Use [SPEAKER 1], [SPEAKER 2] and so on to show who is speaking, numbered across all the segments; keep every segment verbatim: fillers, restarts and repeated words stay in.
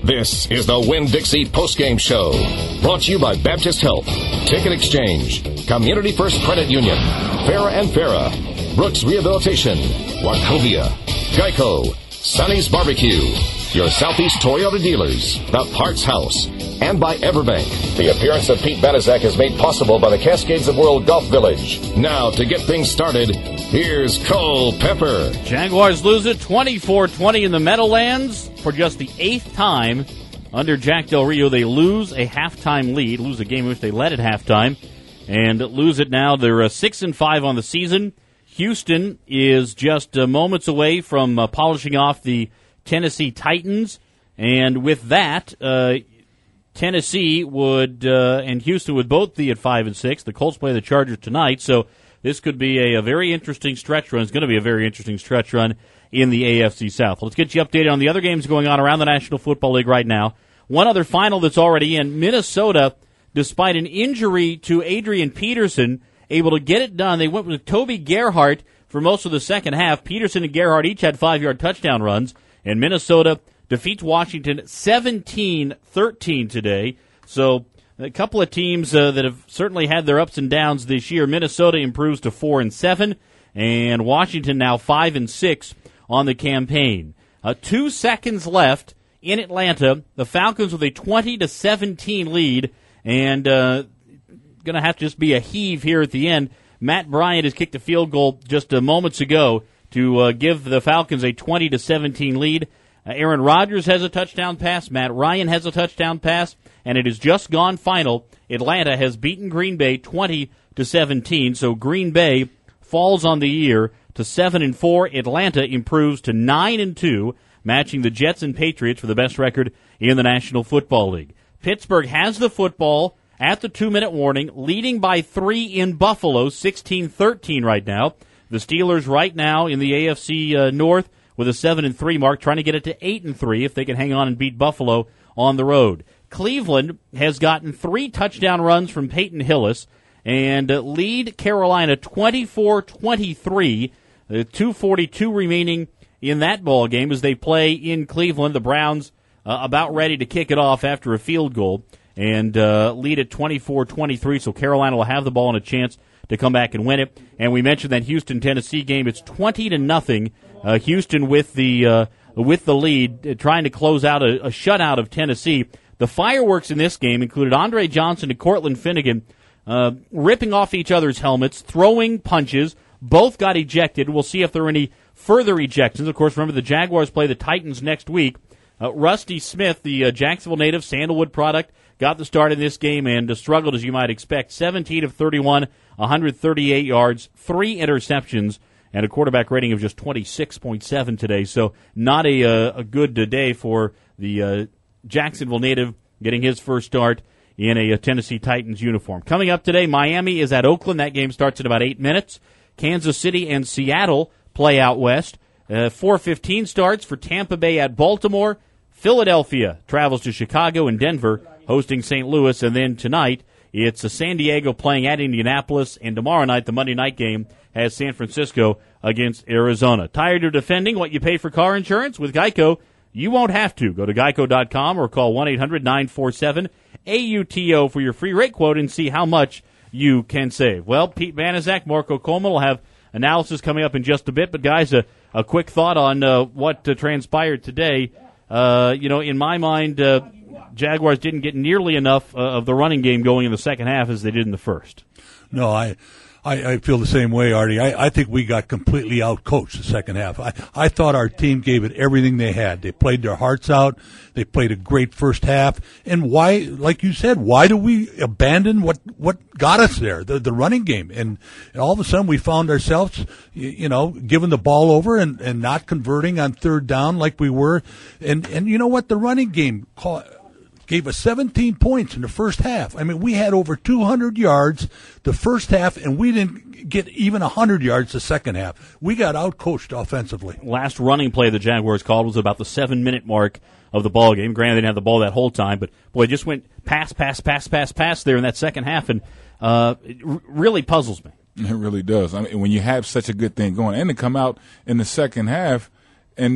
[SPEAKER 1] This is the Winn-Dixie postgame show, brought to you by Baptist Health, Ticket Exchange, Community First Credit Union, Farah and Farah, Brooks Rehabilitation, Wachovia, Geico, Sonny's Barbecue, your Southeast Toyota dealers, The Parts House, and by Everbank. The appearance of Pete Banaszak is made possible by the Cascades of World Golf Village. Now, to get things started, here's Cole Pepper.
[SPEAKER 2] Jaguars lose it twenty-four twenty in the Meadowlands for just the eighth time under Jack Del Rio. They lose a halftime lead, lose a game in which they led at halftime, and lose it now. They're uh, six and five on the season. Houston is just uh, moments away from uh, polishing off the Tennessee Titans, and with that, uh, Tennessee would uh, and Houston would both be at five and six. The Colts play the Chargers tonight, so this could be a, a very interesting stretch run. It's going to be a very interesting stretch run in the A F C South. Let's get you updated on the other games going on around the National Football League right now. One other final that's already in. Minnesota, despite an injury to Adrian Peterson, able to get it done. They went with Toby Gerhart for most of the second half. Peterson and Gerhart each had five-yard touchdown runs, and Minnesota defeats Washington seventeen thirteen today. So a couple of teams uh, that have certainly had their ups and downs this year. Minnesota improves to four and seven, and Washington now five and six on the campaign. Uh, two seconds left in Atlanta. The Falcons with a twenty to seventeen lead, and uh, going to have to just be a heave here at the end. Matt Bryant has kicked a field goal just uh, moments ago to uh, give the Falcons a twenty to seventeen lead. Uh, Aaron Rodgers has a touchdown pass. Matt Ryan has a touchdown pass, and it has just gone final. Atlanta has beaten Green Bay twenty to seventeen, so Green Bay falls on the year to seven and four. Atlanta improves to nine and two, matching the Jets and Patriots for the best record in the National Football League. Pittsburgh has the football at the two-minute warning, leading by three in Buffalo, sixteen thirteen right now. The Steelers right now in the A F C uh, North with a seven and three mark, trying to get it to eight and three if they can hang on and beat Buffalo on the road. Cleveland has gotten three touchdown runs from Peyton Hillis and uh, lead Carolina twenty-four twenty-three. Uh, two forty-two remaining in that ball game as they play in Cleveland. The Browns uh, about ready to kick it off after a field goal and uh, lead at twenty-four twenty-three, so Carolina will have the ball and a chance to come back and win it. And we mentioned that Houston-Tennessee game. It's twenty to nothing. Uh, Houston with the uh, with the lead, uh, trying to close out a, a shutout of Tennessee. The fireworks in this game included Andre Johnson and Cortland Finnegan uh, ripping off each other's helmets, throwing punches. Both got ejected. We'll see if there are any further ejections. Of course, remember the Jaguars play the Titans next week. Uh, Rusty Smith, the uh, Jacksonville native, Sandalwood product, got the start in this game and uh, struggled as you might expect. seventeen of thirty-one, one hundred thirty-eight yards, three interceptions, and a quarterback rating of just twenty-six point seven today. So not a uh, a good uh, day for the uh, Jacksonville native getting his first start in a, a Tennessee Titans uniform. Coming up today, Miami is at Oakland. That game starts in about eight minutes. Kansas City and Seattle play out west. Uh, four fifteen starts for Tampa Bay at Baltimore. Philadelphia travels to Chicago, and Denver hosting Saint Louis. And then tonight, it's uh, San Diego playing at Indianapolis. And tomorrow night, the Monday night game has San Francisco against Arizona. Tired of defending what you pay for car insurance? With Geico, you won't have to. Go to geico dot com or call one eight hundred nine four seven A U T O for your free rate quote and see how much you can save. Well, Pete Banaszak, Marco Coleman will have analysis coming up in just a bit. But, guys, a, a quick thought on uh, what uh, transpired today. Uh, you know, in my mind, uh, Jaguars didn't get nearly enough uh, of the running game going in the second half as they did in the first.
[SPEAKER 3] No, I I, I feel the same way, Artie. I, I think we got completely out-coached the second half. I, I thought our team gave it everything they had. They played their hearts out. They played a great first half. And why, like you said, why do we abandon what, what got us there, the, the running game? And, and all of a sudden we found ourselves, you, you know, giving the ball over and, and not converting on third down like we were. And, and you know what? The running game caught, gave us seventeen points in the first half. I mean, we had over two hundred yards the first half, and we didn't get even one hundred yards the second half. We got out-coached offensively.
[SPEAKER 2] Last running play the Jaguars called was about the seven-minute mark of the ball game. Granted, they didn't have the ball that whole time, but, boy, it just went pass, pass, pass, pass, pass there in that second half, and uh, it r- really puzzles me.
[SPEAKER 4] It really does. I mean, when you have such a good thing going, and to come out in the second half and not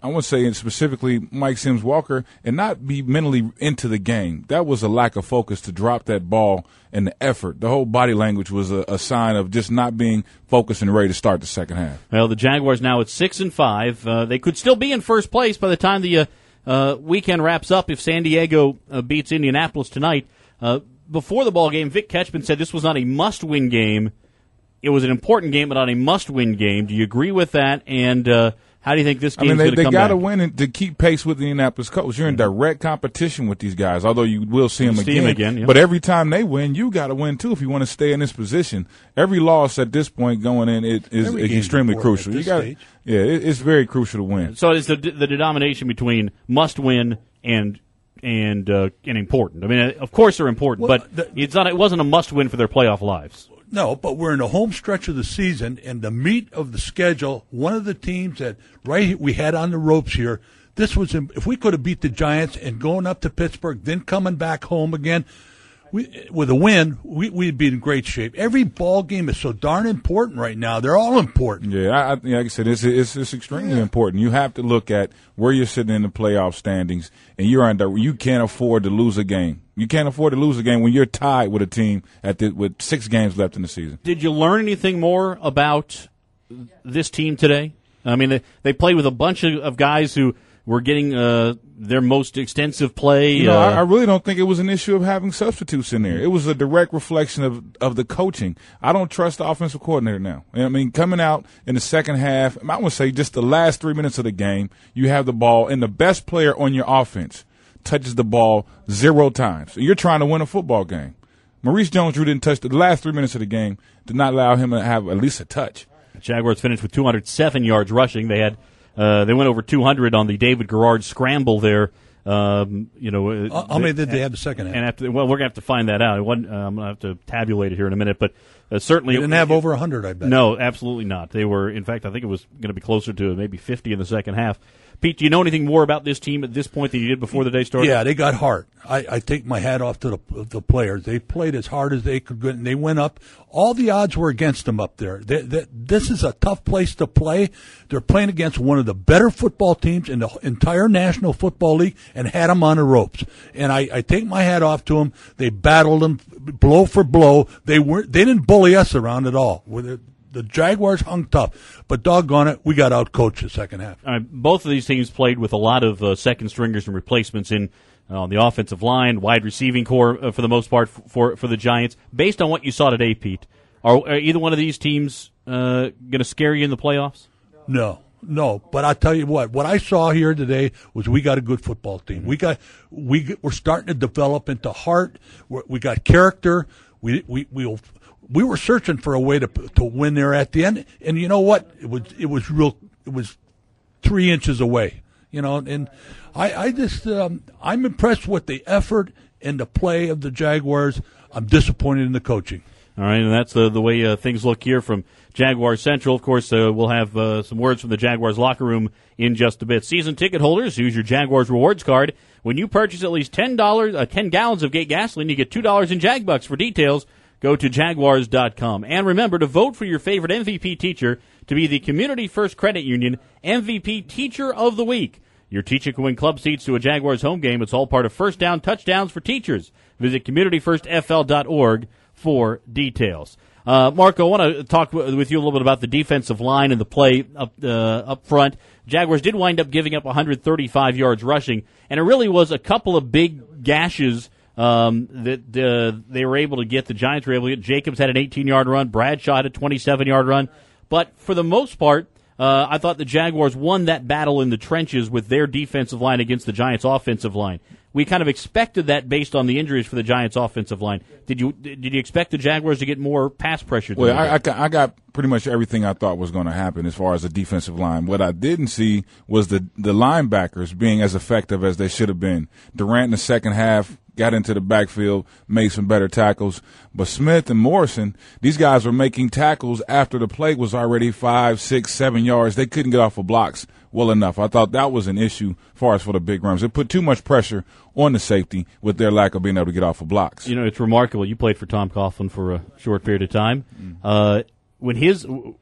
[SPEAKER 4] I want to say specifically Mike Sims-Walker, and not be mentally into the game. That was a lack of focus to drop that ball and the effort. The whole body language was a, a sign of just not being focused and ready to start the second half.
[SPEAKER 2] Well, the Jaguars now at six and five. Uh, they could still be in first place by the time the uh, uh, weekend wraps up if San Diego uh, beats Indianapolis tonight. Uh, before the ball game, Vic Ketchman said this was not a must-win game. It was an important game, but not a must-win game. Do you agree with that? And uh, how do you think this game
[SPEAKER 4] I mean,
[SPEAKER 2] is
[SPEAKER 4] they,
[SPEAKER 2] going to
[SPEAKER 4] they
[SPEAKER 2] come
[SPEAKER 4] got to
[SPEAKER 2] back?
[SPEAKER 4] win and to keep pace with the Indianapolis Colts. You're in direct competition with these guys, although you will see them
[SPEAKER 2] See
[SPEAKER 4] again.
[SPEAKER 2] them again, yeah.
[SPEAKER 4] But every time they win, you got to win too if you want to stay in this position. Every loss at this point going in it is
[SPEAKER 3] Every game's
[SPEAKER 4] extremely
[SPEAKER 3] important
[SPEAKER 4] crucial.
[SPEAKER 3] at
[SPEAKER 4] You
[SPEAKER 3] this
[SPEAKER 4] got,
[SPEAKER 3] stage.
[SPEAKER 4] yeah, it, it's very crucial to win.
[SPEAKER 2] So it's the the denomination between must-win and and uh, and important. I mean, of course they're important,
[SPEAKER 3] Well,
[SPEAKER 2] but
[SPEAKER 3] the-
[SPEAKER 2] it's not. It wasn't a must-win for their playoff lives.
[SPEAKER 3] No, but we're in the home stretch of the season, and the meat of the schedule. One of the teams that right we had on the ropes here. This was if we could have beat the Giants and going up to Pittsburgh, then coming back home again. We, with a win, we, we'd be in great shape. Every ball game is so darn important right now. They're all important.
[SPEAKER 4] Yeah, I, I, like I said, it's, it's, it's extremely
[SPEAKER 3] Yeah.
[SPEAKER 4] important. You have to look at where you're sitting in the playoff standings, and you're under. You can't afford to lose a game. You can't afford to lose a game when you're tied with a team at the, with six games left in the season.
[SPEAKER 2] Did you learn anything more about this team today? I mean, they, they played with a bunch of, of guys who were getting uh, their most extensive play.
[SPEAKER 4] You know,
[SPEAKER 2] uh,
[SPEAKER 4] I, I really don't think it was an issue of having substitutes in there. It was a direct reflection of, of the coaching. I don't trust the offensive coordinator now. I mean, coming out in the second half, I want to say just the last three minutes of the game, you have the ball, and the best player on your offense touches the ball zero times. You're trying to win a football game. Maurice Jones-Drew didn't touch the last three minutes of the game, did not allow him to have at least a touch.
[SPEAKER 2] Jaguars finished with two hundred seven yards rushing. They had uh, they went over two hundred on the David Garrard scramble there. Um, you know, uh,
[SPEAKER 3] How many did they have the second half?
[SPEAKER 2] And after, well, we're gonna have to find that out. It wasn't, uh, I'm gonna have to tabulate it here in a minute, but uh, certainly
[SPEAKER 3] They didn't have over one hundred, I bet.
[SPEAKER 2] No, absolutely not. They were, in fact, I think it was going to be closer to maybe fifty in the second half. Pete, do you know anything more about this team at this point than you did before the day started?
[SPEAKER 3] Yeah, they got heart. I, I take my hat off to the, the players. They played as hard as they could, and they went up. All the odds were against them up there. They, they, this is a tough place to play. They're playing against one of the better football teams in the entire National Football League and had them on the ropes. And I, I take my hat off to them. They battled them blow for blow. They weren't. They didn't bully us around at all. With it, the Jaguars hung tough, but doggone it, we got out-coached the second half.
[SPEAKER 2] Uh, both of these teams played with a lot of uh, second stringers and replacements in uh, on the offensive line, wide receiving core uh, for the most part f- for for the Giants. Based on what you saw today, Pete, are, are either one of these teams uh, going to scare you in the playoffs?
[SPEAKER 3] No, no. But I tell you what, what I saw here today was we got a good football team. We got we we're starting to develop into heart. We're, we got character. We we we'll. We were searching for a way to to win there at the end, and you know what? It was it was real. It was three inches away, you know. And I I just um, I'm impressed with the effort and the play of the Jaguars. I'm disappointed in the coaching.
[SPEAKER 2] All right, and that's the the way uh, things look here from Jaguar Central. Of course, uh, we'll have uh, some words from the Jaguars locker room in just a bit. Season ticket holders, use your Jaguars rewards card. When you purchase at least ten dollars, uh, ten gallons of Gate gasoline, you get two dollars in Jag Bucks. For details, go to Jaguars dot com. And remember to vote for your favorite M V P teacher to be the Community First Credit Union M V P Teacher of the Week. Your teacher can win club seats to a Jaguars home game. It's all part of First Down Touchdowns for Teachers. Visit community first f l dot org for details. Uh, Marco, I want to talk w- with you a little bit about the defensive line and the play up uh, up front. Jaguars did wind up giving up one hundred thirty-five yards rushing, and it really was a couple of big gashes Um, that uh, they were able to get. The Giants were able to get. Jacobs had an eighteen-yard run. Bradshaw had a twenty-seven-yard run. But for the most part, uh, I thought the Jaguars won that battle in the trenches with their defensive line against the Giants' offensive line. We kind of expected that based on the injuries for the Giants' offensive line. Did you did you expect the Jaguars to get more pass pressure?
[SPEAKER 4] Well, I, I, I got pretty much everything I thought was going to happen as far as the defensive line. What I didn't see was the the linebackers being as effective as they should have been. Durant in the second half got into the backfield, made some better tackles. But Smith and Morrison, these guys were making tackles after the play was already five, six, seven yards. They couldn't get off of blocks well enough. I thought that was an issue as far as for the big runs. It put too much pressure on the safety with their lack of being able to get off of blocks.
[SPEAKER 2] You know, it's remarkable. You played for Tom Coughlin for a short period of time. Uh, when his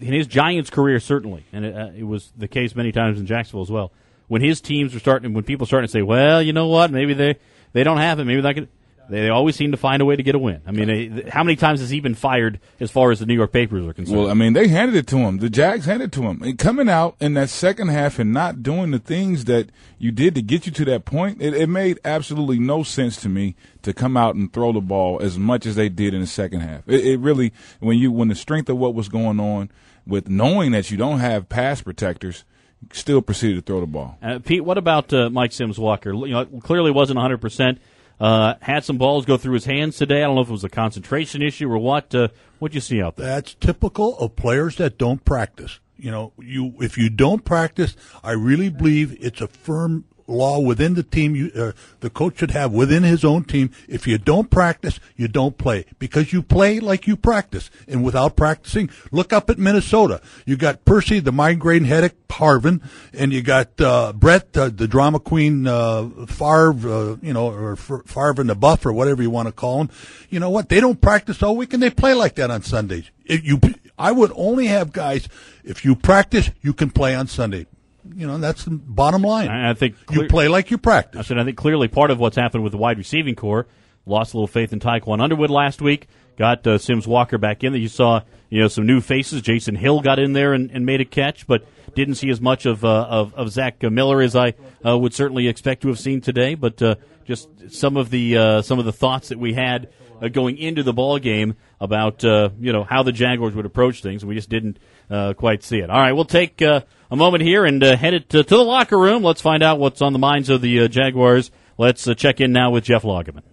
[SPEAKER 2] in his Giants career, certainly, and it, uh, it was the case many times in Jacksonville as well, when his teams were starting, when people started to say, well, you know what, maybe they, they don't have it, maybe they could, they always seem to find a way to get a win. I mean, they, how many times has he been fired as far as the New York papers are concerned?
[SPEAKER 4] Well, I mean, they handed it to him. The Jags handed it to him. And coming out in that second half and not doing the things that you did to get you to that point, it, it made absolutely no sense to me to come out and throw the ball as much as they did in the second half. It, it really, when you, when the strength of what was going on with knowing that you don't have pass protectors, still proceeded to throw the ball.
[SPEAKER 2] Uh, Pete, what about uh, Mike Sims Walker? You know, clearly wasn't one hundred percent. Uh, had some balls go through his hands today. I don't know if it was a concentration issue or what. Uh, what'd you see out there?
[SPEAKER 3] That's typical of players that don't practice. You know, you if you don't practice, I really believe it's a firm law within the team. You, uh, the coach should have within his own team. If you don't practice, you don't play, because you play like you practice. And without practicing, look up at Minnesota. You got Percy, the migraine headache, Harvin, and you got uh, Brett, uh, the drama queen, uh, Favre, uh, you know, or Favre and the Buff, or whatever you want to call him. You know what? They don't practice all week, and they play like that on Sundays. If you, I would only have guys, if you practice, you can play on Sunday. You know, that's the bottom line.
[SPEAKER 2] I think clear,
[SPEAKER 3] you play like you practice.
[SPEAKER 2] I said I think clearly part of what's happened with the wide receiving core, lost a little faith in Tyquan Underwood last week, got uh, Sims Walker back in there. You saw, you know, some new faces. Jason Hill got in there and, and made a catch, but didn't see as much of uh, of, of Zach Miller as I uh, would certainly expect to have seen today. But uh, just some of the uh, some of the thoughts that we had uh, going into the ball game about uh, you know how the Jaguars would approach things, and we just didn't uh, quite see it. All right, we'll take uh, a moment here and uh, head it to, to the locker room. Let's find out what's on the minds of the uh, Jaguars. Let's uh, check in now with Jeff Lageman.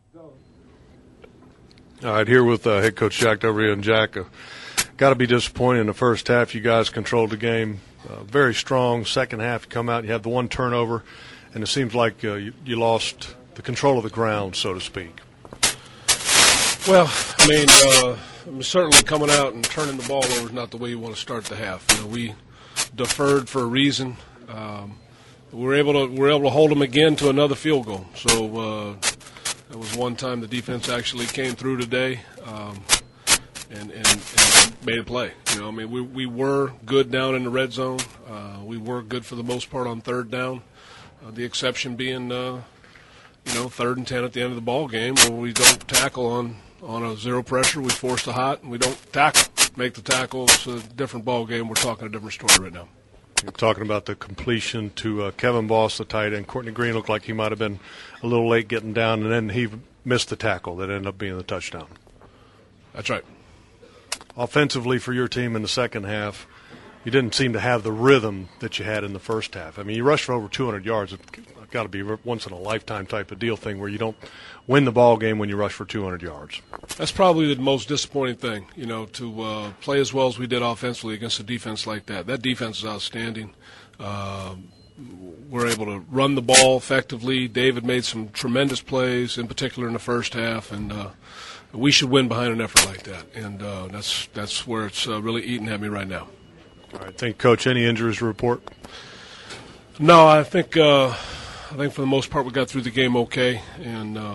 [SPEAKER 5] All right, here with uh, head coach Jack Del Rio. And Jack, uh, got to be disappointed in the first half. You guys controlled the game uh, very strong. Second half, you come out, you have the one turnover, and it seems like uh, you, you lost the control of the ground, so to speak.
[SPEAKER 6] Well, I mean, uh, certainly coming out and turning the ball over is not the way you want to start the half. You know, we deferred for a reason. Um, we were able to we were able to hold them again to another field goal. So uh, that was one time the defense actually came through today um, and, and, and made a play. You know, I mean, we we were good down in the red zone. Uh, we were good for the most part on third down. Uh, the exception being, uh, you know, third and ten at the end of the ball game where we don't tackle on. On a zero pressure, we force the hot, and we don't tackle. Make the tackle. It's a different ball game. We're talking a different story right now.
[SPEAKER 5] You're talking about the completion to uh, Kevin Boss, the tight end. Courtney Green looked like he might have been a little late getting down, and then he missed the tackle that ended up being the touchdown.
[SPEAKER 6] That's right.
[SPEAKER 5] Offensively for your team in the second half, you didn't seem to have the rhythm that you had in the first half. I mean, you rushed for over two hundred yards. It's got to be a once-in-a-lifetime type of deal thing where you don't win the ball game when you rush for two hundred yards.
[SPEAKER 6] That's probably the most disappointing thing, you know, to uh, play as well as we did offensively against a defense like that. That defense is outstanding. Uh, we're able to run the ball effectively. David made some tremendous plays, in particular in the first half, and uh, we should win behind an effort like that. And uh, that's that's where it's uh, really eating at me right now.
[SPEAKER 5] All right, thank you, Coach. Any injuries to report?
[SPEAKER 6] No, I think uh, I think for the most part we got through the game okay, and uh,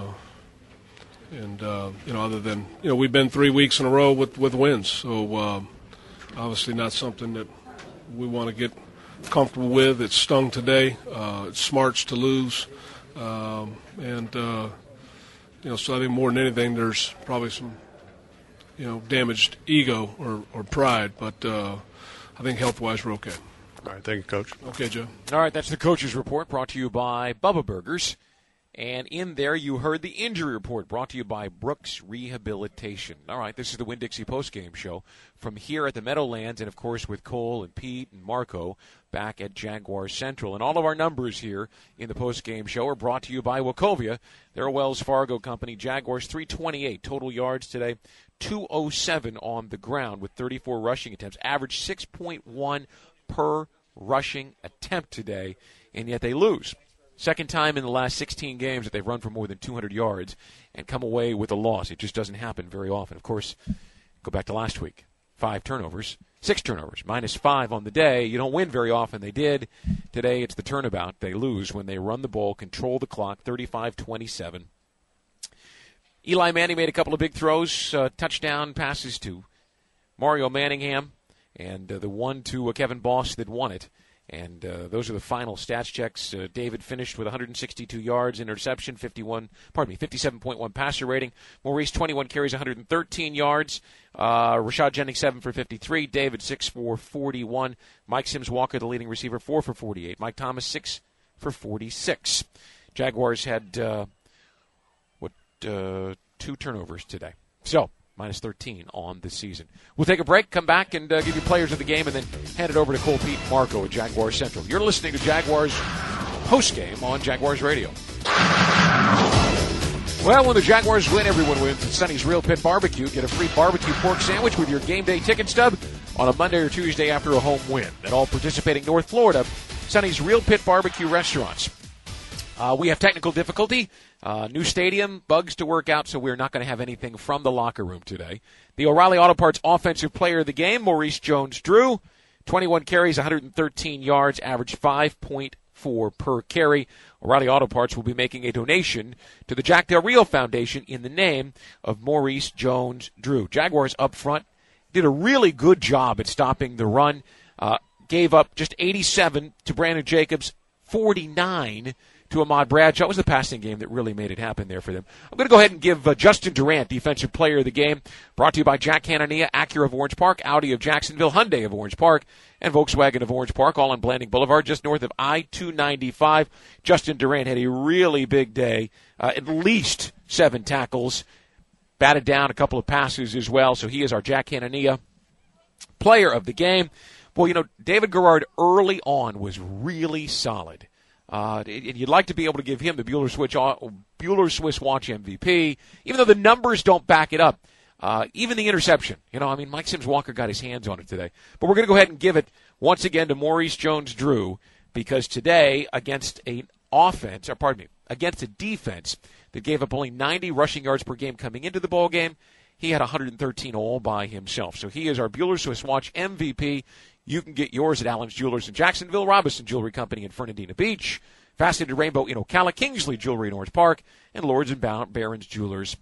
[SPEAKER 6] and uh, you know, other than you know, we've been three weeks in a row with, with wins, so uh, obviously not something that we want to get comfortable with. It stung today. Uh, it smarts to lose, um, and uh, you know, so I think more than anything, there's probably some you know damaged ego or, or pride, but uh, I think health-wise we're okay.
[SPEAKER 5] All right, thank you, Coach.
[SPEAKER 6] Okay, Joe.
[SPEAKER 7] All right, that's the Coach's Report brought to you by Bubba Burgers. And in there you heard the Injury Report brought to you by Brooks Rehabilitation. All right, this is the Winn-Dixie postgame show from here at the Meadowlands and, of course, with Cole and Pete and Marco back at Jaguar Central. And all of our numbers here in the postgame show are brought to you by Wachovia. They're a Wells Fargo company. Jaguars three twenty-eight total yards today, two oh seven on the ground with thirty-four rushing attempts, average six point one per rushing attempt today, and yet they lose. Second time in the last sixteen games that they've run for more than two hundred yards and come away with a loss. It just doesn't happen very often. Of course, go back to last week. Five turnovers, six turnovers, minus five on the day. You don't win very often. They did. Today it's the turnabout. They lose when they run the ball, control the clock, thirty-five twenty-seven. Eli Manning made a couple of big throws, uh, touchdown passes to Mario Manningham. and uh, the one to uh, Kevin Boss that won it. And uh, those are the final stats checks. Uh, David finished with one hundred sixty-two yards, interception, fifty-one, pardon me, fifty-seven point one passer rating. Maurice, twenty-one carries, one hundred thirteen yards. Uh, Rashad Jennings, seven for fifty-three. David, six for forty-one. Mike Sims Walker, the leading receiver, four for forty-eight. Mike Thomas, six for forty-six. Jaguars had, uh, what, uh, two turnovers today. So, minus thirteen on the season. We'll take a break, come back, and uh, give you players of the game, and then hand it over to Cole Pete Marco at Jaguars Central. You're listening to Jaguars postgame on Jaguars Radio. Well, when the Jaguars win, everyone wins at Sonny's Real Pit Barbecue. Get a free barbecue pork sandwich with your game day ticket stub on a Monday or Tuesday after a home win. At all participating North Florida Sonny's Real Pit Barbecue restaurants. Uh, we have technical difficulty. Uh, new stadium, bugs to work out, so we're not going to have anything from the locker room today. The O'Reilly Auto Parts Offensive Player of the Game, Maurice Jones-Drew, twenty-one carries, one hundred thirteen yards, average five point four per carry. O'Reilly Auto Parts will be making a donation to the Jack Del Rio Foundation in the name of Maurice Jones-Drew. Jaguars up front did a really good job at stopping the run. Uh, gave up just eighty-seven to Brandon Jacobs, forty-nine to Ahmad Bradshaw. It was the passing game that really made it happen there for them. I'm going to go ahead and give uh, Justin Durant Defensive Player of the Game, brought to you by Jack Hanania, Acura of Orange Park, Audi of Jacksonville, Hyundai of Orange Park, and Volkswagen of Orange Park, all on Blanding Boulevard, just north of I two ninety-five. Justin Durant had a really big day, uh, at least seven tackles, batted down a couple of passes as well, so he is our Jack Hanania Player of the Game. Well, you know, David Garrard early on was really solid. Uh, and you'd like to be able to give him the Bueller Swiss, Bueller Swiss Watch M V P, even though the numbers don't back it up. Uh, even the interception. You know, I mean, Mike Sims Walker got his hands on it today. But we're going to go ahead and give it once again to Maurice Jones-Drew, because today, against an offense, or pardon me, against a defense that gave up only ninety rushing yards per game coming into the ball game, he had one hundred thirteen all by himself. So he is our Bueller Swiss Watch M V P. You can get yours at Allen's Jewelers in Jacksonville, Robinson Jewelry Company in Fernandina Beach, Faceted Rainbow in Ocala, Kingsley Jewelry in Orange Park, and Lords and Barons Jewelers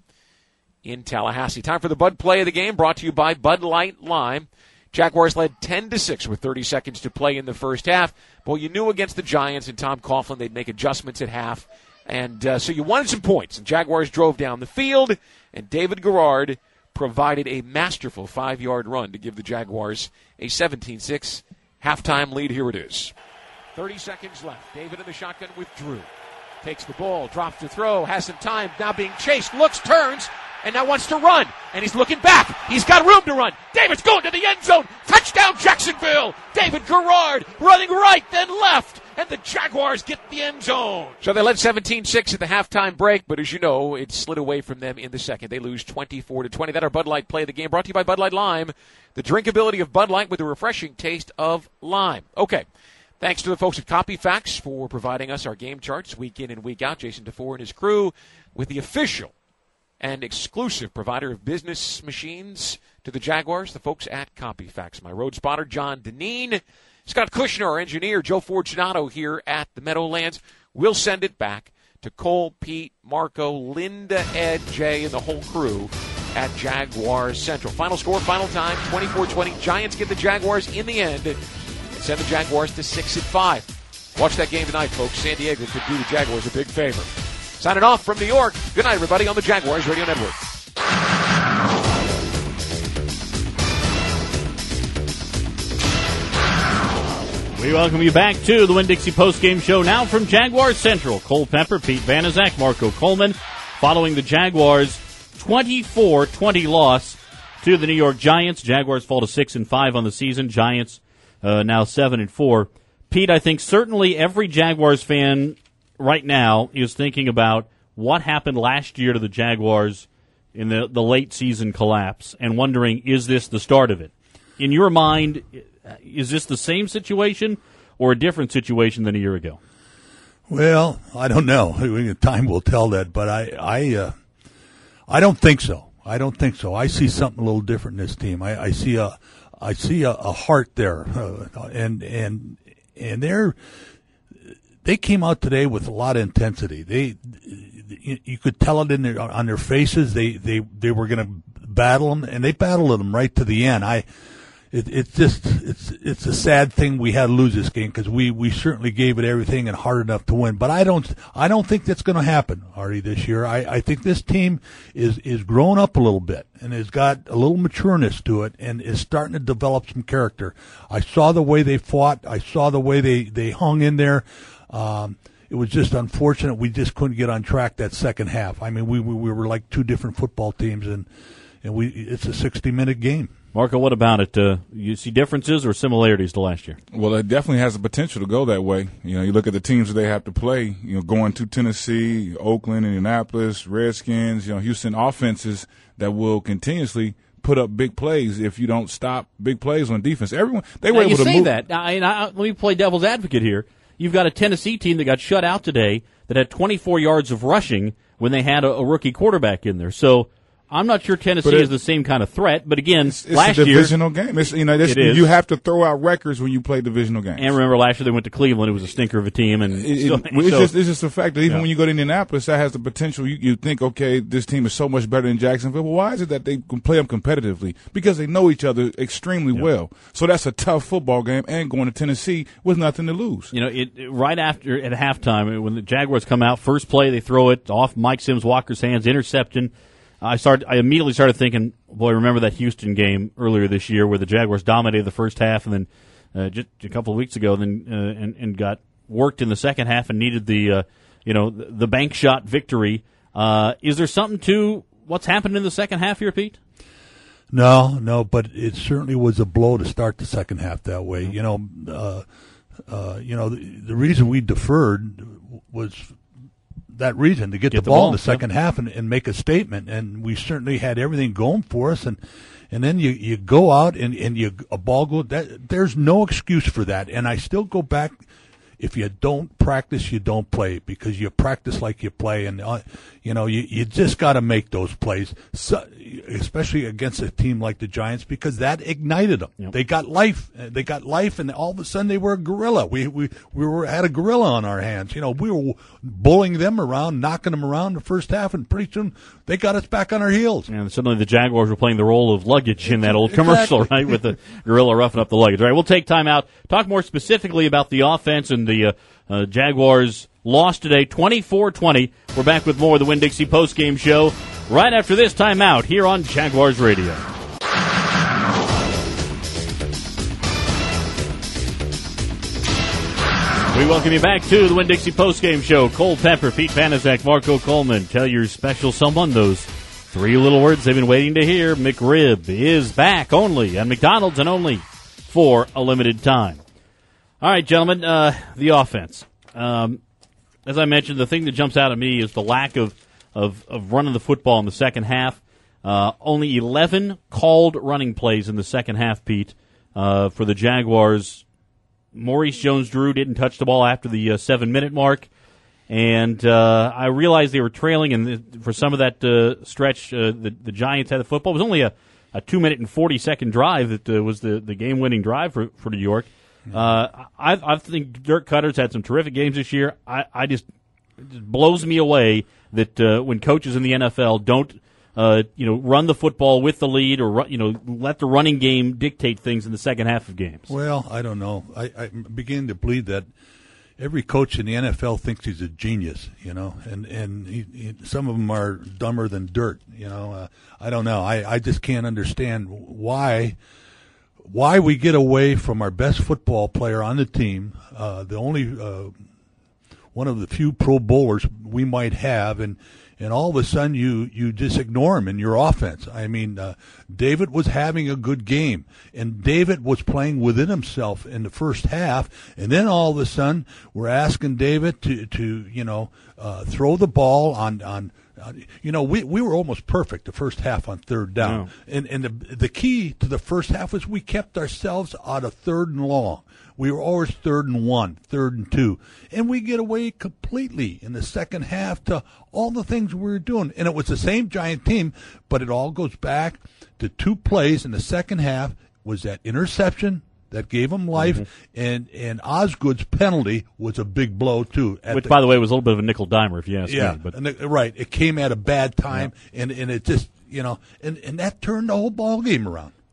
[SPEAKER 7] in Tallahassee. Time for the Bud Play of the Game, brought to you by Bud Light Lime. Jaguars led ten to six with thirty seconds to play in the first half. Well, you knew against the Giants and Tom Coughlin they'd make adjustments at half, and uh, so you wanted some points. And Jaguars drove down the field, and David Garrard provided a masterful five-yard run to give the Jaguars a seventeen six halftime lead. Here it is. thirty seconds left. David in the shotgun with Drew. Takes the ball, drops to throw, has some time, now being chased, looks, turns, and now wants to run. And he's looking back. He's got room to run. David's going to the end zone. Touchdown, Jacksonville. David Garrard running right, then left. And the Jaguars get the end zone. So they led seventeen six at the halftime break, but as you know, it slid away from them in the second. They lose twenty-four to twenty. That our Bud Light Play of the Game, brought to you by Bud Light Lime. The drinkability of Bud Light with the refreshing taste of lime. Okay. Thanks to the folks at CopyFax for providing us our game charts week in and week out. Jason DeFore and his crew with the official and exclusive provider of business machines to the Jaguars, the folks at CopyFax. My road spotter, John Deneen. Scott Kushner, our engineer, Joe Fortunato here at the Meadowlands. We'll send it back to Cole, Pete, Marco, Linda, Ed, Jay, and the whole crew at Jaguars Central. Final score, final time, twenty-four twenty. Giants get the Jaguars in the end. Send the Jaguars to six and five. Watch that game tonight, folks. San Diego could do the Jaguars a big favor. Signing off from New York. Good night, everybody, on the Jaguars Radio Network.
[SPEAKER 2] We welcome you back to the Winn-Dixie postgame show now from Jaguars Central. Cole Pepper, Pete Vanazak, Marco Coleman, following the Jaguars' twenty-four twenty loss to the New York Giants. Jaguars fall to six and five on the season. Giants Uh, now seven and four. Pete, I think certainly every Jaguars fan right now is thinking about what happened last year to the Jaguars in the, the late season collapse and wondering, is this the start of it? In your mind, is this the same situation or a different situation than a year ago?
[SPEAKER 3] Well, I don't know. Time will tell that, but I, I, uh, I don't think so. I don't think so. I see something a little different in this team. I, I see a. I see a, a heart there, uh, and and and they're they came out today with a lot of intensity. They you, you could tell it in their on their faces. They they they were going to battle them, and they battled them right to the end. I it, it's just it's it's a sad thing we had to lose this game because we, we certainly gave it everything and hard enough to win. But I don't I don't think that's going to happen, Artie, this year. I, I think this team is is growing up a little bit and has got a little matureness to it and is starting to develop some character. I saw the way they fought. I saw the way they, they hung in there. Um, it was just unfortunate we just couldn't get on track that second half. I mean, we we, we were like two different football teams, and and we it's a sixty-minute game.
[SPEAKER 2] Marco, what about it? Uh, you see differences or similarities to last year?
[SPEAKER 4] Well, it definitely has the potential to go that way. You know, you look at the teams that they have to play, you know, going to Tennessee, Oakland, Indianapolis, Redskins, you know, Houston offenses that will continuously put up big plays if you don't stop big plays on defense. Everyone, they were
[SPEAKER 2] now,
[SPEAKER 4] able to
[SPEAKER 2] say
[SPEAKER 4] move.
[SPEAKER 2] that. Now, and I, let me play devil's advocate here. You've got a Tennessee team that got shut out today that had twenty-four yards of rushing when they had a, a rookie quarterback in there. So I'm not sure Tennessee it, is the same kind of threat, but again,
[SPEAKER 4] it's, it's
[SPEAKER 2] last
[SPEAKER 4] a
[SPEAKER 2] year
[SPEAKER 4] divisional game. It's, you know, this,
[SPEAKER 2] it is.
[SPEAKER 4] You have to throw out records when you play divisional games.
[SPEAKER 2] And remember, last year they went to Cleveland; it was a stinker of a team, and
[SPEAKER 4] it,
[SPEAKER 2] so,
[SPEAKER 4] it, it's
[SPEAKER 2] so,
[SPEAKER 4] just it's just a fact that even
[SPEAKER 2] yeah.
[SPEAKER 4] when you go to Indianapolis, that has the potential. You, you think, okay, this team is so much better than Jacksonville. Well, why is it that they can play them competitively? Because they know each other extremely yeah. well. So that's a tough football game, and going to Tennessee with nothing to lose.
[SPEAKER 2] You know, it, it right after at halftime when the Jaguars come out, first play they throw it off Mike Sims Walker's hands, interception. I started. I immediately started thinking, boy, remember that Houston game earlier this year where the Jaguars dominated the first half, and then uh, just a couple of weeks ago, then uh, and, and got worked in the second half and needed the uh, you know the, the bank shot victory. Uh, is there something to what's happened in the second half here, Pete?
[SPEAKER 3] No, no, but it certainly was a blow to start the second half that way. You know, uh, uh, you know the, the reason we deferred was that reason to get, get the, the ball, ball in the second yeah. half and, and make a statement, and we certainly had everything going for us, and and then you, you go out and, and you a ball go that there's no excuse for that, and I still go back. If you don't practice, you don't play, because you practice like you play, and uh, you know you, you just got to make those plays, so, especially against a team like the Giants, because that ignited them. Yep. They got life, they got life, and all of a sudden they were a gorilla. We we we were had a gorilla on our hands. You know, we were bullying them around, knocking them around the first half, and pretty soon they got us back on our heels.
[SPEAKER 2] And suddenly the Jaguars were playing the role of luggage in that old commercial, exactly. right, with the gorilla roughing up the luggage. All right, we'll take time out, talk more specifically about the offense and the uh, uh, Jaguars lost today, twenty-four twenty. We're back with more of the Winn-Dixie postgame show right after this timeout here on Jaguars Radio. We welcome you back to the Winn-Dixie postgame show. Cole Pepper, Pete Banaszak, Marco Coleman. Tell your special someone those three little words they've been waiting to hear. McRib is back only at McDonald's and only for a limited time. All right, gentlemen, uh, the offense. Um, as I mentioned, the thing that jumps out at me is the lack of, of, of running the football in the second half. Uh, only eleven called running plays in the second half, Pete, uh, for the Jaguars. Maurice Jones-Drew didn't touch the ball after the uh, seven-minute mark. And uh, I realized they were trailing, and for some of that uh, stretch, uh, the, the Giants had the football. It was only a, a two-minute and forty-second drive that uh, was the, the game-winning drive for, for New York. Uh, I, I think Dirk Cutter's had some terrific games this year. I, I just it just blows me away that uh, when coaches in the N F L don't, uh, you know, run the football with the lead, or run, you know, let the running game dictate things in the second half of games.
[SPEAKER 3] Well, I don't know. I, I begin to believe that every coach in the N F L thinks he's a genius, you know, and and he, he, some of them are dumber than dirt, you know. Uh, I don't know. I, I just can't understand why. Why we get away from our best football player on the team, uh, the only uh, one of the few Pro Bowlers we might have, and, and all of a sudden you, you just ignore him in your offense. I mean, uh, David was having a good game, and David was playing within himself in the first half, and then all of a sudden we're asking David to, to you know, uh, throw the ball on on. You know, we we were almost perfect the first half on third down. Yeah. And and the the key to the first half was we kept ourselves out of third and long. We were always third and one, third and two. And we get away completely in the second half to all the things we were doing. And it was the same Giant team, but it all goes back to two plays in the second half. Was that interception that gave him life, mm-hmm. and and Osgood's penalty was a big blow too.
[SPEAKER 2] Which,
[SPEAKER 3] the,
[SPEAKER 2] by the way, was a little bit of a nickel dimer, if you ask
[SPEAKER 3] yeah,
[SPEAKER 2] me. But
[SPEAKER 3] and the, right, it came at a bad time, yeah. and and it just you know, and and that turned the whole ball game around.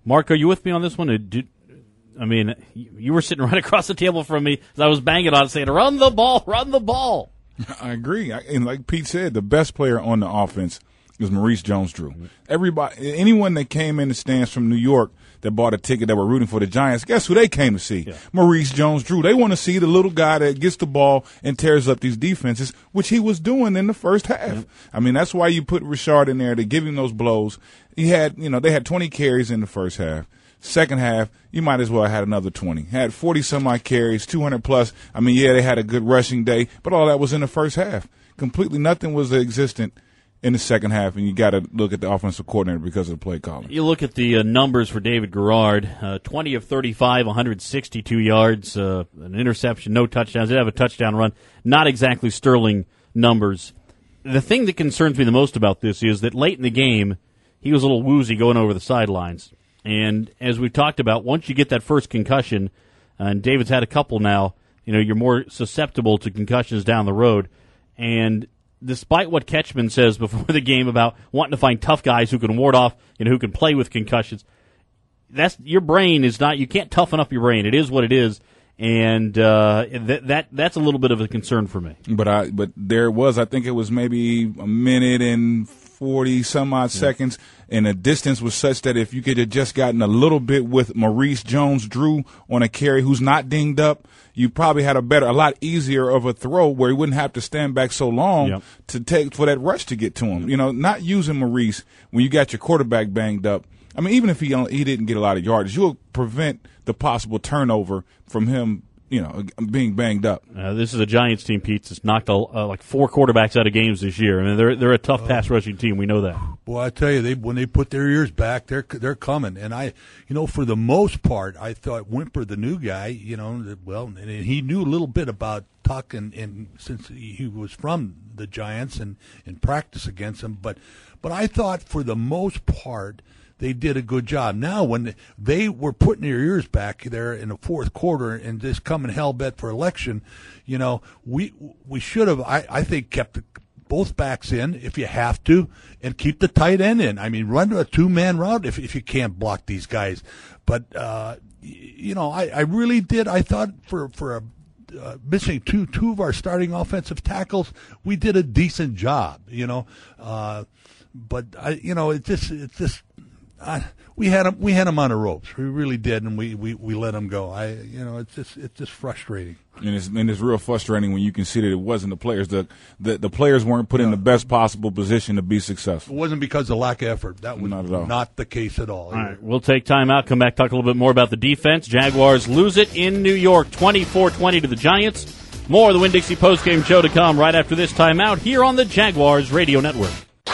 [SPEAKER 2] Mark, are you with me on this one? Did, I mean, you were sitting right across the table from me as I was banging on it saying, run the ball, run the ball.
[SPEAKER 4] I agree. I, and like Pete said, the best player on the offense is Maurice Jones-Drew. Mm-hmm. Everybody, anyone that came in the stands from New York that bought a ticket that were rooting for the Giants, guess who they came to see? Yeah. Maurice Jones-Drew. They want to see the little guy that gets the ball and tears up these defenses, which he was doing in the first half. Mm-hmm. I mean, that's why you put Richard in there to give him those blows. He had, you know, they had twenty carries in the first half. Second half, you might as well have had another twenty. Had forty-some-odd carries, two hundred plus. I mean, yeah, they had a good rushing day, but all that was in the first half. Completely nothing was existent in the second half, and you got to look at the offensive coordinator because of the play calling.
[SPEAKER 2] You look at the uh, numbers for David Garrard, uh, twenty of thirty-five, one hundred sixty-two yards, uh, an interception, no touchdowns. They did have a touchdown run. Not exactly sterling numbers. The thing that concerns me the most about this is that late in the game, he was a little woozy going over the sidelines. And as we've talked about, once you get that first concussion, and David's had a couple now, you know, you're more susceptible to concussions down the road. And despite what Ketchman says before the game about wanting to find tough guys who can ward off and who can play with concussions, that's your brain is not, you can't toughen up your brain. It is what it is. And uh, that that that's a little bit of a concern for me.
[SPEAKER 4] But I but there was, I think it was maybe a minute and forty some odd yeah. seconds, and the distance was such that if you could have just gotten a little bit with Maurice Jones-Drew on a carry who's not dinged up, you probably had a better, a lot easier of a throw where he wouldn't have to stand back so long yep. to take for that rush to get to him. You know, not using Maurice when you got your quarterback banged up. I mean, even if he he didn't get a lot of yardage, you'll prevent the possible turnover from him, you know, being banged up.
[SPEAKER 2] Uh, this is a Giants team, Pete, that's knocked a, uh, like four quarterbacks out of games this year. I mean, they're they're a tough pass rushing team. We know that.
[SPEAKER 3] Boy, I tell you, they when they put their ears back, they're they're coming. And I, you know, for the most part, I thought Wimper, the new guy, you know, well, and he knew a little bit about Tuck, and, and since he was from the Giants and in practice against them, but but I thought for the most part, they did a good job. Now, when they were putting their ears back there in the fourth quarter and just coming hell-bent for election, you know, we we should have, I, I think, kept the, both backs in if you have to, and keep the tight end in. I mean, run a two-man route if if you can't block these guys. But, uh, you know, I, I really did. I thought for, for a Uh, missing two two of our starting offensive tackles, we did a decent job, you know. Uh, but I, you know, it just it just uh, we had them we had them on the ropes. We really did, and we, we, we let them go. I you know it's just it's just frustrating.
[SPEAKER 4] And it's and it's real frustrating when you can see that it wasn't the players. The the, the players weren't put no. in the best possible position to be successful.
[SPEAKER 3] It wasn't because of lack of effort. That was
[SPEAKER 4] not, at all.
[SPEAKER 3] not the case at all.
[SPEAKER 2] All right, we'll take time out, come back, talk a little bit more about the defense. Jaguars lose it in New York, twenty-four twenty to the Giants. More of the Winn-Dixie postgame show to come right after this timeout here on the Jaguars Radio Network.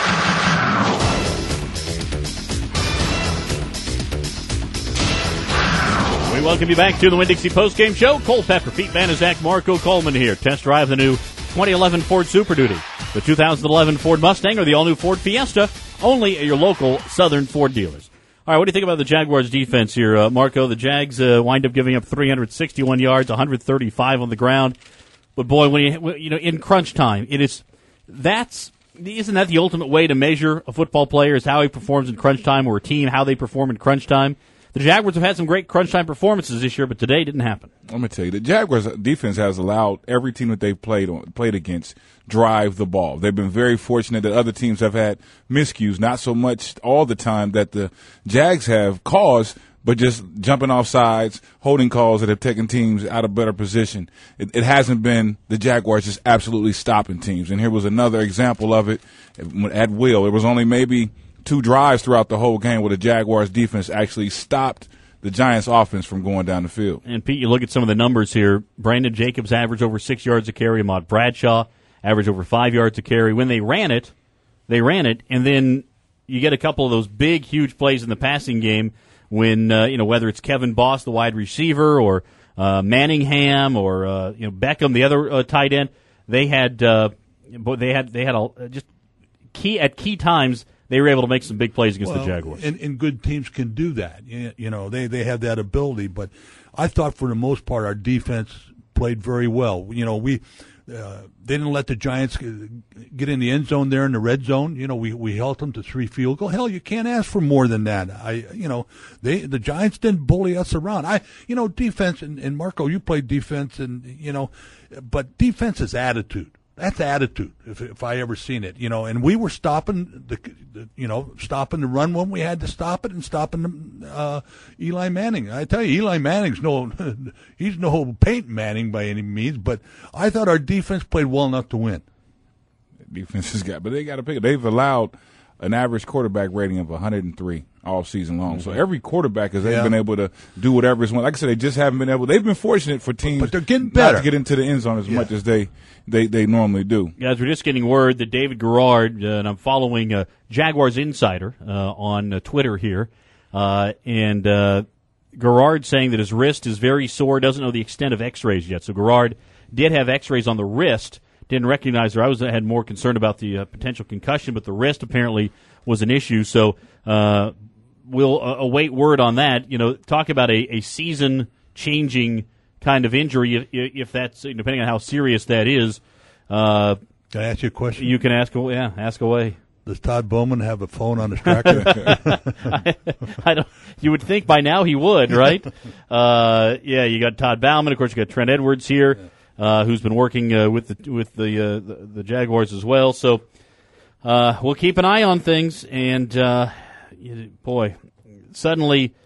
[SPEAKER 2] We welcome you back to the Winn-Dixie postgame show. Cole Pepper, Pete Banaszak, Marco Coleman here. Test drive the new twenty eleven Ford Super Duty, the two thousand eleven Ford Mustang, or the all-new Ford Fiesta, only at your local Southern Ford dealers. All right, what do you think about the Jaguars' defense here, uh, Marco? The Jags uh, wind up giving up three hundred sixty-one yards, one hundred thirty-five on the ground. But boy, when you you know in crunch time, it is that's isn't that the ultimate way to measure a football player is how he performs in crunch time, or a team how they perform in crunch time? The Jaguars have had some great crunch time performances this year, but today didn't happen.
[SPEAKER 4] Let me tell you, the Jaguars defense has allowed every team that they've played on, played against drive the ball. They've been very fortunate that other teams have had miscues, not so much all the time that the Jags have caused, but just jumping off sides, holding calls that have taken teams out of better position. It, it hasn't been the Jaguars just absolutely stopping teams. And here was another example of it at will. It was only maybe two drives throughout the whole game where the Jaguars defense actually stopped the Giants offense from going down the field.
[SPEAKER 2] And Pete, you look at some of the numbers here. Brandon Jacobs averaged over six yards a carry. Ahmad Bradshaw averaged over five yards a carry. When they ran it, they ran it, and then you get a couple of those big, huge plays in the passing game when, uh, you know, whether it's Kevin Boss, the wide receiver, or uh, Manningham, or, uh, you know, Beckham, the other uh, tight end, they had, uh, they had, they had a, just key, at key times, they were able to make some big plays against
[SPEAKER 3] well,
[SPEAKER 2] the Jaguars.
[SPEAKER 3] And, and good teams can do that. You know, they, they have that ability. But I thought for the most part our defense played very well. You know, we Uh, they didn't let the Giants get in the end zone there in the red zone. You know, we, we held them to three field goal. Hell, you can't ask for more than that. I, you know, they the Giants didn't bully us around. I, you know, defense and, and Marco, you played defense, and you know, but defense is attitude. That's attitude. If if I ever seen it, you know, and we were stopping the, the you know, stopping the run when we had to stop it, and stopping the, uh, Eli Manning. I tell you, Eli Manning's no, he's no Peyton Manning by any means, but I thought our defense played well enough to win.
[SPEAKER 4] Defense has got, but they got to pick it. They've allowed an average quarterback rating of one hundred three all season long. Mm-hmm. So every quarterback has yeah. been able to do whatever is one. Like I said, they just haven't been able. They've been fortunate for teams,
[SPEAKER 3] but they're getting better
[SPEAKER 4] not to get into the end zone as yeah. much as they, they they normally do.
[SPEAKER 2] Guys, we're just getting word that David Garrard, uh, and I'm following uh, Jaguars Insider uh, on uh, Twitter here, uh, and uh, Garrard saying that his wrist is very sore, doesn't know the extent of X-rays yet. So Garrard did have X-rays on the wrist. Didn't recognize her. I was had more concern about the uh, potential concussion, but the wrist apparently was an issue. So uh, we'll uh, await word on that. You know, talk about a, a season-changing kind of injury. If, if that's depending on how serious that is. Uh,
[SPEAKER 3] can I ask you a question?
[SPEAKER 2] You can ask. Yeah, ask away.
[SPEAKER 3] Does Todd Bowman have a phone on his tractor?
[SPEAKER 2] I, I don't. You would think by now he would, right? uh, yeah, you got Todd Bowman. Of course, you got Trent Edwards here. Yeah. Uh, who's been working uh, with the with the, uh, the the Jaguars as well? So uh, we'll keep an eye on things. And uh, boy, suddenly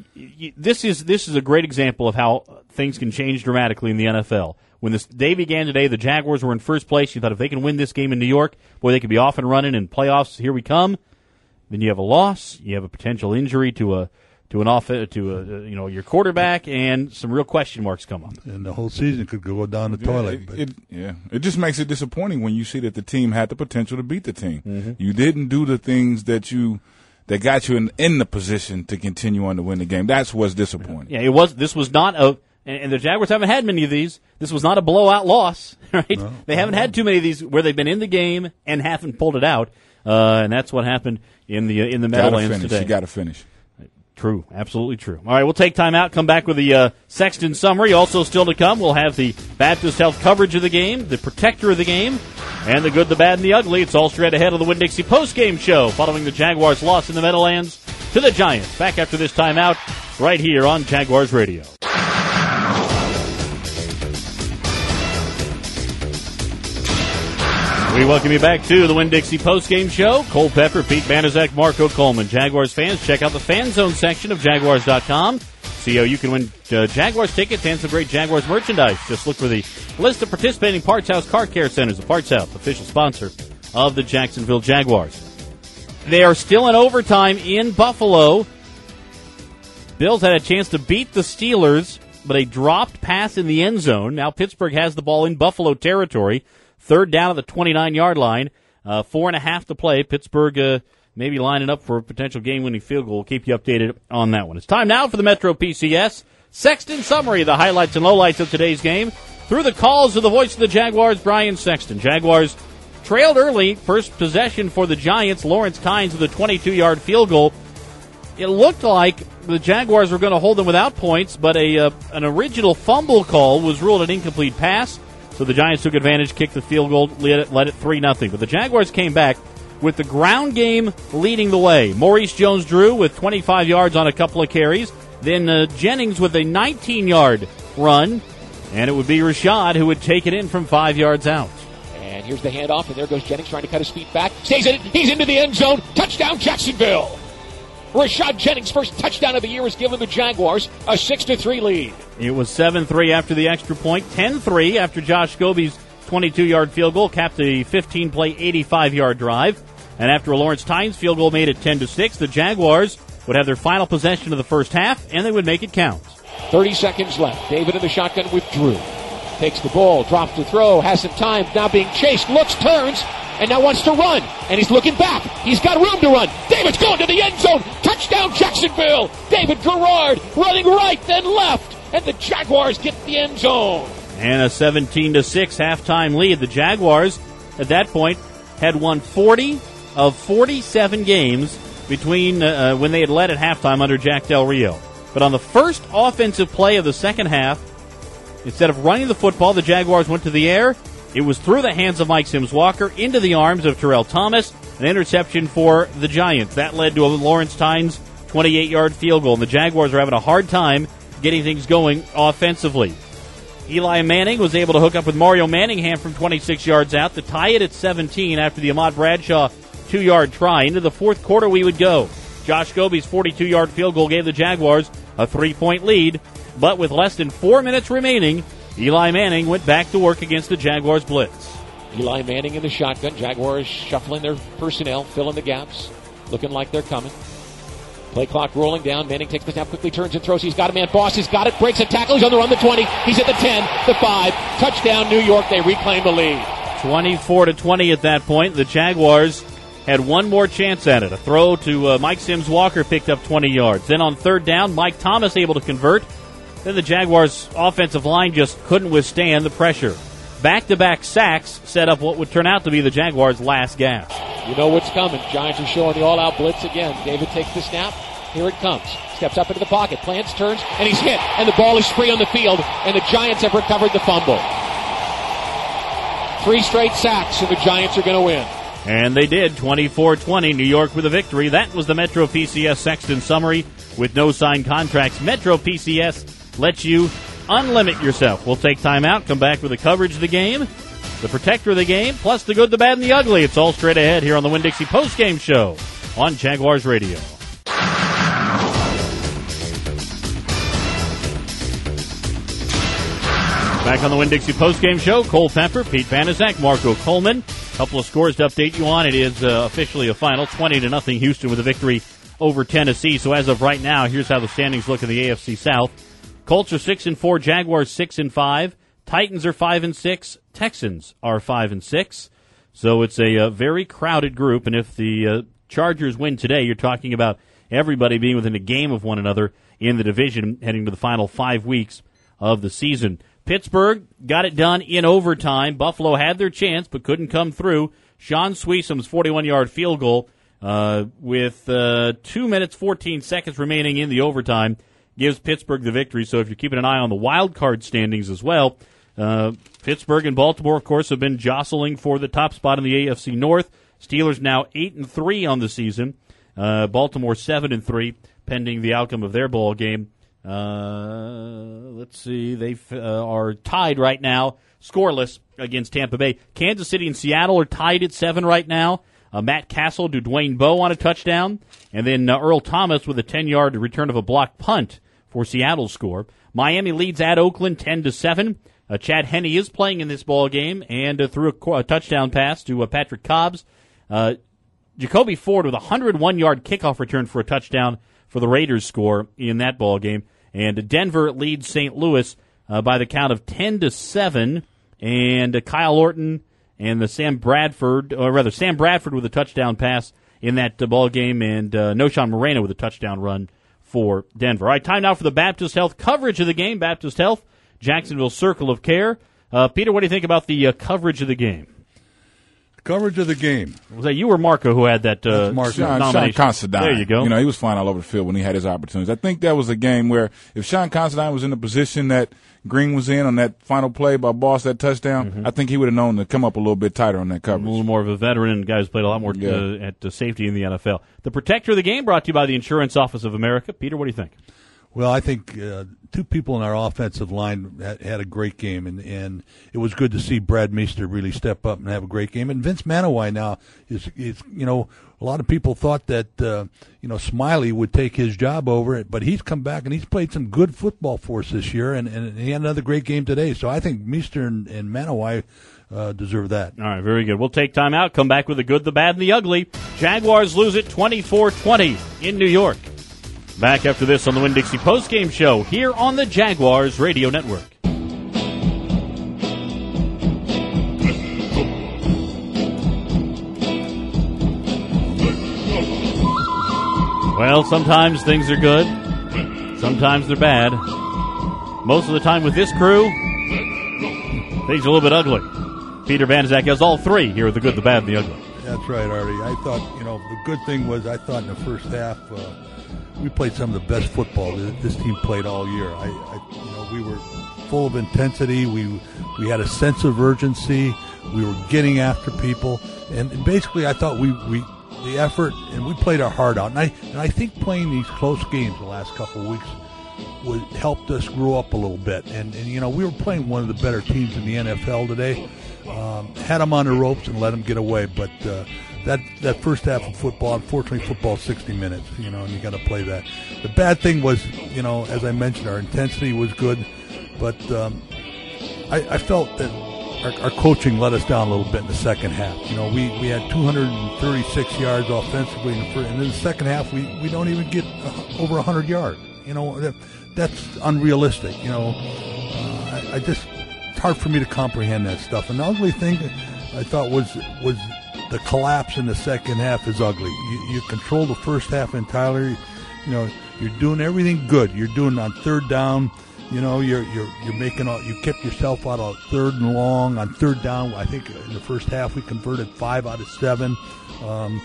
[SPEAKER 2] this is this is a great example of how things can change dramatically in the N F L. When this day began today, the Jaguars were in first place. You thought if they can win this game in New York, boy, they could be off and running in playoffs. Here we come. Then you have a loss. You have a potential injury to a. To an off, to a, you know, your quarterback, and some real question marks come up.
[SPEAKER 3] And the whole season could go down the
[SPEAKER 4] yeah,
[SPEAKER 3] toilet.
[SPEAKER 4] It,
[SPEAKER 3] but.
[SPEAKER 4] It, yeah, it just makes it disappointing when you see that the team had the potential to beat the team.
[SPEAKER 2] Mm-hmm.
[SPEAKER 4] You didn't do the things that you that got you in, in the position to continue on to win the game. That's what's disappointing.
[SPEAKER 2] Yeah, it was. This was not a, and, and the Jaguars haven't had many of these. This was not a blowout loss, right? No, they haven't no. had too many of these where they've been in the game and haven't pulled it out, uh, and that's what happened in the in the Meadowlands today.
[SPEAKER 4] You got to finish.
[SPEAKER 2] True. Absolutely true. All right, we'll take time out, come back with the uh, Sexton summary. Also still to come, we'll have the Baptist Health coverage of the game, the protector of the game, and the good, the bad, and the ugly. It's all straight ahead of the Winn-Dixie postgame show following the Jaguars' loss in the Meadowlands to the Giants. Back after this timeout right here on Jaguars Radio. We welcome you back to the Winn-Dixie postgame show. Cole Pepper, Pete Banaszak, Marco Coleman. Jaguars fans, check out the Fan Zone section of Jaguars dot com. See how you can win uh, Jaguars tickets and some great Jaguars merchandise. Just look for the list of participating Parts House Car Care Centers. The Parts House, official sponsor of the Jacksonville Jaguars. They are still in overtime in Buffalo. Bills had a chance to beat the Steelers, but a dropped pass in the end zone. Now Pittsburgh has the ball in Buffalo territory. Third down at the twenty-nine-yard line. Uh, four and a half to play. Pittsburgh uh, maybe lining up for a potential game-winning field goal. We'll keep you updated on that one. It's time now for the Metro P C S Sexton Summary, the highlights and lowlights of today's game. Through the calls of the voice of the Jaguars, Brian Sexton. Jaguars trailed early. First possession for the Giants. Lawrence Kynes with a twenty-two-yard field goal. It looked like the Jaguars were going to hold them without points, but a uh, an original fumble call was ruled an incomplete pass. So the Giants took advantage, kicked the field goal, led it, led it three nothing. But the Jaguars came back with the ground game leading the way. Maurice Jones-Drew with twenty-five yards on a couple of carries. Then uh, Jennings with a nineteen-yard run. And it would be Rashad who would take it in from five yards out.
[SPEAKER 8] And here's the handoff, and there goes Jennings trying to cut his feet back. Stays in it. He's into the end zone. Touchdown, Jacksonville. Rashad Jennings' first touchdown of the year has given the Jaguars a six to three lead.
[SPEAKER 2] It was seven three after the extra point, ten three after Josh Scobie's twenty-two-yard field goal capped a fifteen-play, eighty-five-yard drive. And after a Lawrence Tynes field goal made it ten to six, the Jaguars would have their final possession of the first half, and they would make it count.
[SPEAKER 8] thirty seconds left. David in the shotgun with Drew. Takes the ball, drops to throw, has some time, now being chased, looks, turns, and now wants to run. And he's looking back. He's got room to run. David's going to the end zone. Touchdown, Jacksonville. David Garrard running right, then left. And the Jaguars get the end zone.
[SPEAKER 2] And a seventeen to six halftime lead. The Jaguars, at that point, had won forty of forty-seven games between uh, when they had led at halftime under Jack Del Rio. But on the first offensive play of the second half, instead of running the football, the Jaguars went to the air. It was through the hands of Mike Sims Walker into the arms of Terrell Thomas, an interception for the Giants. That led to a Lawrence Tynes twenty-eight-yard field goal, and the Jaguars are having a hard time getting things going offensively. Eli Manning was able to hook up with Mario Manningham from twenty-six yards out to tie it at seventeen after the Ahmad Bradshaw two-yard try. Into the fourth quarter we would go. Josh Goby's forty-two-yard field goal gave the Jaguars a three-point lead, but with less than four minutes remaining, Eli Manning went back to work against the Jaguars blitz.
[SPEAKER 8] Eli Manning in the shotgun. Jaguars shuffling their personnel, filling the gaps, looking like they're coming. Play clock rolling down. Manning takes the snap, quickly turns and throws. He's got a man. Boss has got it. Breaks a tackle. He's on the run. The twenty. He's at the ten. The five. Touchdown, New York. They reclaim the lead.
[SPEAKER 2] twenty-four to twenty at that point. The Jaguars had one more chance at it. A throw to uh, Mike Sims Walker picked up twenty yards. Then on third down, Mike Thomas able to convert. Then the Jaguars' offensive line just couldn't withstand the pressure. Back-to-back sacks set up what would turn out to be the Jaguars' last gasp.
[SPEAKER 8] You know what's coming. Giants are showing the all-out blitz again. David takes the snap. Here it comes. Steps up into the pocket. Plants, turns, and he's hit. And the ball is free on the field. And the Giants have recovered the fumble. Three straight sacks, and the Giants are going to win.
[SPEAKER 2] And they did. twenty-four twenty. New York with a victory. That was the Metro P C S Sexton summary with no signed contracts. Metro P C S lets you unlimit yourself. We'll take time out, come back with the coverage of the game, the protector of the game, plus the good, the bad, and the ugly. It's all straight ahead here on the Winn-Dixie postgame show on Jaguars Radio. Back on the Winn-Dixie postgame show, Cole Pepper, Pete Banaszak, Marco Coleman. A couple of scores to update you on. It is uh, officially a final, twenty to nothing. Houston with a victory over Tennessee. So as of right now, here's how the standings look in the A F C South. Colts are six and four, Jaguars six and five, Titans are five and six, Texans are five and six. So it's a, a very crowded group, and if the uh, Chargers win today, you're talking about everybody being within a game of one another in the division, heading to the final five weeks of the season. Pittsburgh got it done in overtime. Buffalo had their chance but couldn't come through. Sean Sweesum's forty-one-yard field goal uh, with uh, two minutes, fourteen seconds remaining in the overtime gives Pittsburgh the victory. So if you're keeping an eye on the wild card standings as well, uh, Pittsburgh and Baltimore, of course, have been jostling for the top spot in the A F C North. Steelers now eight and three on the season. Uh, Baltimore seven and three, pending the outcome of their ball game. Uh, let's see, they uh, are tied right now, scoreless against Tampa Bay. Kansas City and Seattle are tied at seven right now. Uh, Matt Castle to Dwayne Bowe on a touchdown, and then uh, Earl Thomas with a ten-yard return of a blocked punt for Seattle's score. Miami leads at Oakland ten to seven. Uh, Chad Henne is playing in this ball game and uh, threw a, a touchdown pass to uh, Patrick Cobbs. Uh, Jacoby Ford with a one hundred one-yard kickoff return for a touchdown for the Raiders score in that ball game. And Denver leads Saint Louis uh, by the count of ten to seven. And uh, Kyle Orton and the Sam Bradford, or rather Sam Bradford with a touchdown pass in that uh, ball game, and uh, Noshawn Moreno with a touchdown run for Denver. All right, time now for the Baptist Health coverage of the game. Baptist Health, Jacksonville Circle of Care. Uh, Peter, what do you think about the uh, coverage of the game?
[SPEAKER 3] Coverage of the game.
[SPEAKER 2] Was that you or Marco who had that uh,
[SPEAKER 3] Marco.
[SPEAKER 4] Sean,
[SPEAKER 2] nomination?
[SPEAKER 4] Sean Considine.
[SPEAKER 2] There you go.
[SPEAKER 4] You know, he was flying all over the field when he had his opportunities. I think that was a game where if Sean Considine was in the position that Green was in on that final play by Boss, that touchdown, mm-hmm. I think he would have known to come up a little bit tighter on that coverage.
[SPEAKER 2] A little more of a veteran and guy who's played a lot more
[SPEAKER 4] yeah.
[SPEAKER 2] uh, at uh, safety in the N F L. The protector of the game brought to you by the Insurance Office of America. Peter, what do you think?
[SPEAKER 3] Well, I think uh, two people in our offensive line had, had a great game, and, and it was good to see Brad Meester really step up and have a great game. And Vince Manawai now is, is you know, a lot of people thought that, uh, you know, Smiley would take his job over it, but he's come back and he's played some good football for us this year, and, and he had another great game today. So I think Meester and, and Manawai uh, deserve that.
[SPEAKER 2] All right, very good. We'll take time out, come back with the good, the bad, and the ugly. Jaguars lose it twenty-four twenty in New York. Back after this on the Winn-Dixie postgame show here on the Jaguars Radio Network. Well, sometimes things are good. Sometimes they're bad. Most of the time with this crew, things are a little bit ugly. Peter Banaszak has all three here with the good, the bad, and the ugly.
[SPEAKER 3] That's right, Artie. I thought, you know, the good thing was I thought in the first half uh, we played some of the best football that this team played all year. I, I, you know, we were full of intensity. We we had a sense of urgency. We were getting after people, and, and basically, I thought we, we the effort and we played our heart out. And I and I think playing these close games the last couple of weeks was helped us grow up a little bit. And, and you know, we were playing one of the better teams in the N F L today. Um, had them on the ropes and let them get away, but uh, that that first half of football, unfortunately, football is sixty minutes, you know, and you got to play that. The bad thing was, you know, as I mentioned, our intensity was good, but um, I, I felt that our, our coaching let us down a little bit in the second half. You know, we, we had two hundred thirty-six yards offensively, in the first, and in the second half, we, we don't even get uh, over one hundred yards. You know, that, that's unrealistic. You know, uh, I, I just. It's hard for me to comprehend that stuff. And the ugly thing I thought was was the collapse in the second half is ugly. You, you control the first half entirely. You know, you're doing everything good. You're doing on third down. You know, you're you're you're making all. You kept yourself out of third and long on third down. I think in the first half we converted five out of seven. Um,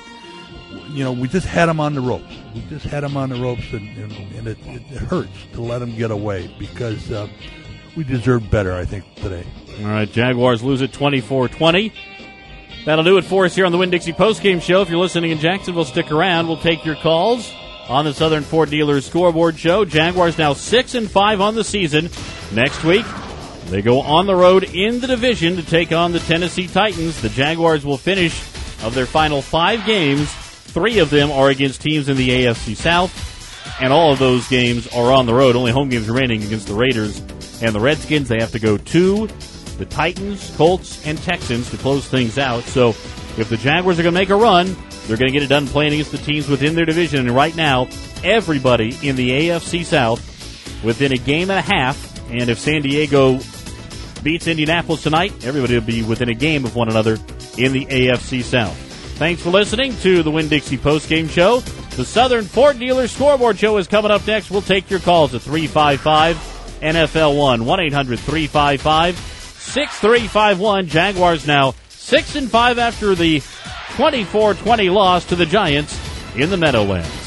[SPEAKER 3] you know, we just had them on the ropes. We just had them on the ropes, and, and, and it, it, it hurts to let them get away because. Uh, We deserve better, I think, today.
[SPEAKER 2] All right, Jaguars lose it twenty-four twenty. That'll do it for us here on the Winn-Dixie postgame show. If you're listening in Jacksonville, stick around. We'll take your calls on the Southern Ford Dealers Scoreboard Show. Jaguars now six and five on the season. Next week, they go on the road in the division to take on the Tennessee Titans. The Jaguars will finish of their final five games. Three of them are against teams in the A F C South, and all of those games are on the road. Only home games remaining against the Raiders and the Redskins. They have to go to the Titans, Colts, and Texans to close things out. So if the Jaguars are going to make a run, they're going to get it done playing against the teams within their division. And right now, everybody in the A F C South within a game and a half. And if San Diego beats Indianapolis tonight, everybody will be within a game of one another in the A F C South. Thanks for listening to the Winn-Dixie postgame show. The Southern Ford Dealers Scoreboard Show is coming up next. We'll take your calls at three five five N F L one, one eight hundred three five five six three five one. Jaguars now six and five after the twenty-four twenty loss to the Giants in the Meadowlands.